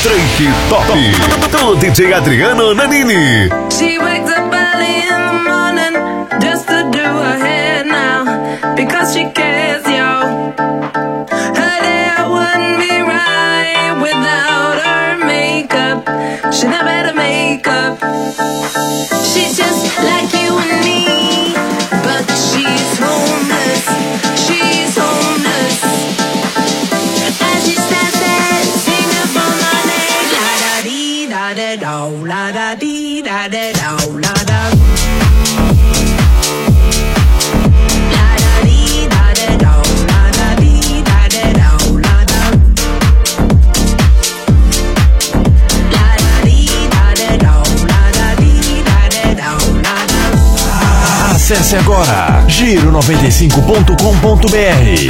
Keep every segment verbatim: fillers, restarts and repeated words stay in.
Drake Top, do D J Adriano Nanini. She wakes up early in the morning just to do her hair now, because she cares, yo. Her hair wouldn't be right without her makeup. She never had a makeup. She's just like you and me, but she's homeless. She's homeless. As she stands there, sing up on my name, la da dee da da do, la da dee da da do, la da. La da dee da da do, la da dee da da do, la da. La da dee da da do, la da dee da da do, la da. Acesse agora giro noventa e cinco ponto com ponto br.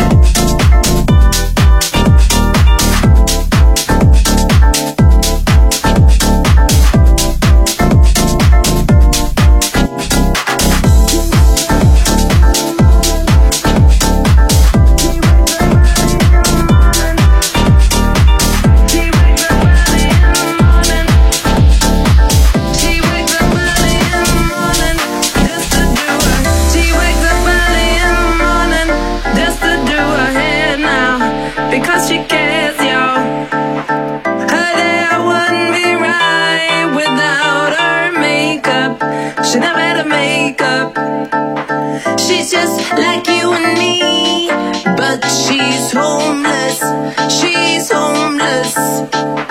Because she cares, yo. Her hair wouldn't be right without her makeup. She never had a makeup. She's just like you and me, but she's homeless. She's homeless.